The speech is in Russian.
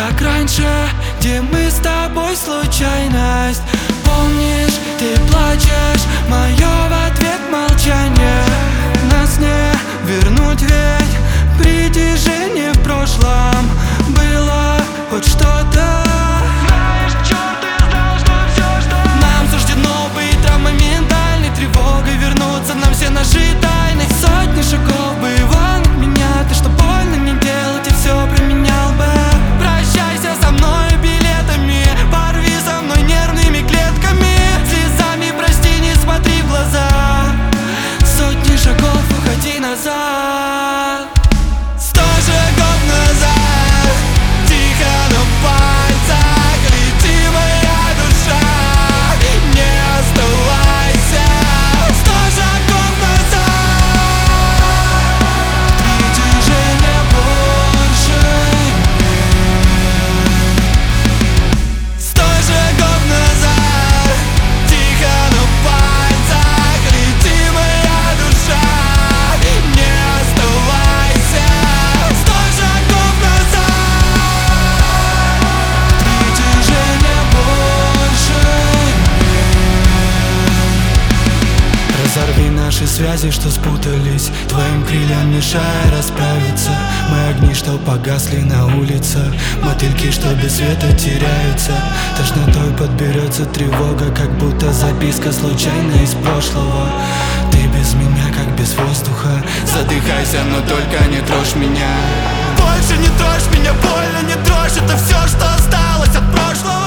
как раньше, где мы с тобой случайность. Помнишь, ты плачешь, мое в ответ молчание. Нас не вернуть, ведь притяжение в прошлом было хоть что-то. Знаешь, черт, ты знал, что все, что нам суждено быть травмоментальной тревогой, вернуться нам все наши тайны. Сотни шагов бы вон от меня, ты что больно не делать и все променял бы. Прощайся со мной билетами, порви со мной нервными клетками, слезами прости, не смотри в глаза. Сотни шагов, уходи назад. 100 шагов назад, тихо на пальцах, лети моя душа, не оставайся. 100 шагов назад, притяжение больше нет. 100 шагов назад, тихо на пальцах, лети моя душа, не оставайся. 100 шагов назад, притяжение больше нет. Разорви наши связи, что спутались, твоим крыльям мешая расправиться. Мы огни, что погасли на улицах, мотыльки, что без света теряются. Тошнотой подберется тревога, как будто записка случайно из прошлого. Ты без меня, как без воздуха, задыхайся, но только не трожь меня. Больше не трожь меня, больно не трожь, это все, что осталось от прошлого.